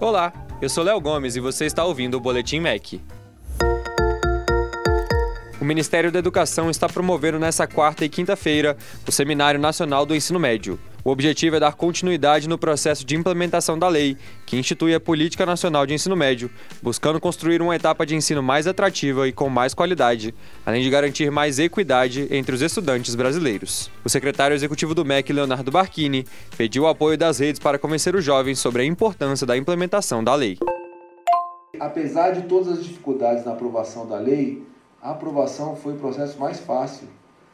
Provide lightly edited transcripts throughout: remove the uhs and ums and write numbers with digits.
Olá, eu sou Léo Gomes e você está ouvindo o Boletim MEC. O Ministério da Educação está promovendo nesta quarta e quinta-feira o Seminário Nacional do Ensino Médio. O objetivo é dar continuidade no processo de implementação da lei, que institui a Política Nacional de Ensino Médio, buscando construir uma etapa de ensino mais atrativa e com mais qualidade, além de garantir mais equidade entre os estudantes brasileiros. O secretário executivo do MEC, Leonardo Barchini, pediu o apoio das redes para convencer os jovens sobre a importância da implementação da lei. Apesar de todas as dificuldades na aprovação da lei, a aprovação foi o processo mais fácil.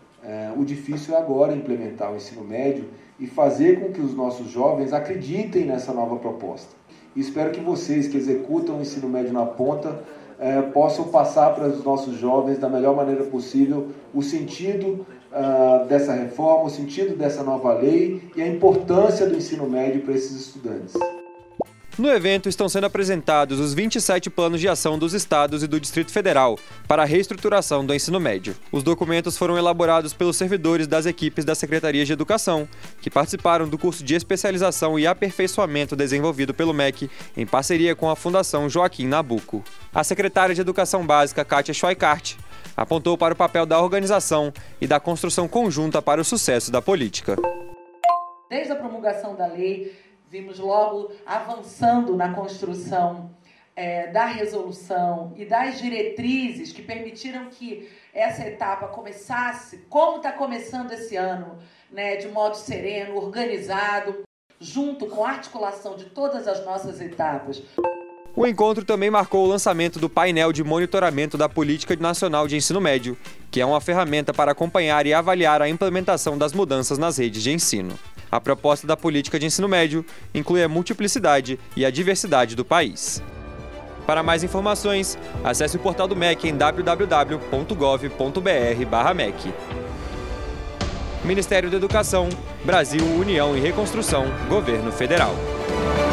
O difícil é agora implementar o ensino médio e fazer com que os nossos jovens acreditem nessa nova proposta. E espero que vocês que executam o ensino médio na ponta possam passar para os nossos jovens da melhor maneira possível o sentido dessa reforma, o sentido dessa nova lei e a importância do ensino médio para esses estudantes. No evento estão sendo apresentados os 27 planos de ação dos estados e do Distrito Federal para a reestruturação do ensino médio. Os documentos foram elaborados pelos servidores das equipes da Secretaria de Educação, que participaram do curso de especialização e aperfeiçoamento desenvolvido pelo MEC em parceria com a Fundação Joaquim Nabuco. A secretária de Educação Básica, Kátia Schweikart, apontou para o papel da organização e da construção conjunta para o sucesso da política. Desde a promulgação da lei, vimos logo avançando na construção da resolução e das diretrizes que permitiram que essa etapa começasse, como está começando esse ano, de modo sereno, organizado, junto com a articulação de todas as nossas etapas. O encontro também marcou o lançamento do painel de monitoramento da Política Nacional de Ensino Médio, que é uma ferramenta para acompanhar e avaliar a implementação das mudanças nas redes de ensino. A proposta da política de ensino médio inclui a multiplicidade e a diversidade do país. Para mais informações, acesse o portal do MEC em www.gov.br/MEC. Ministério da Educação, Brasil, União e Reconstrução, Governo Federal.